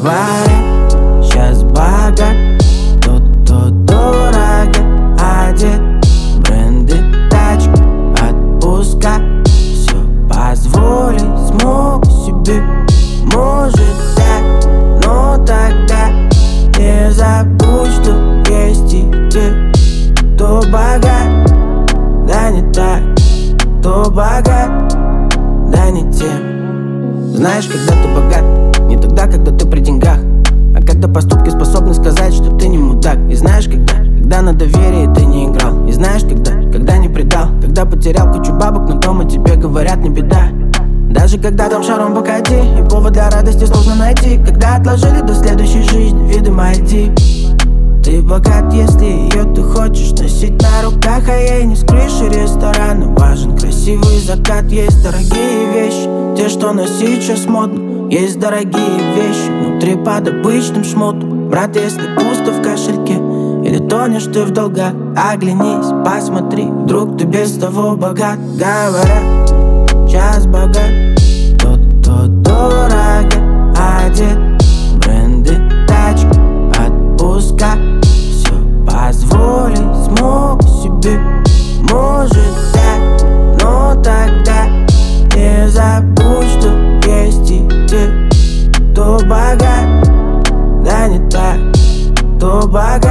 говорит, сейчас богат. Тот, кто дорого одет, бренды, тачки, отпуска. Все позволить смог себе, может так, но тогда не забудь, что есть и те, кто богат, да не так, кто богат, да не тем. Знаешь, когда ты богат, не тогда, когда ты при деньгах, а когда поступки способны сказать, что ты не мудак. И знаешь, когда на доверие ты не играл. И знаешь, когда не предал, когда потерял кучу бабок, но дома тебе говорят не беда. Даже когда там шаром покати, и повод для радости сложно найти, когда отложили до следующей жизни виды Мальдив. Ты богат, если ее ты хочешь носить на руках, а ей не с крыши ресторана важен красивый закат. Есть дорогие вещи, те, что носить сейчас модно. Есть дорогие вещи внутри под обычным шмотом. Брат, если пусто в кошельке или тонешь ты в долгах, оглянись, посмотри, вдруг ты без того богат. Говорят, сейчас богат тот, кто дорого одет, бренды, тачки, отпуска. Все позволить смог себе, может так, но тогда не забудь, что есть и те, кто богат, да не так, кто богат.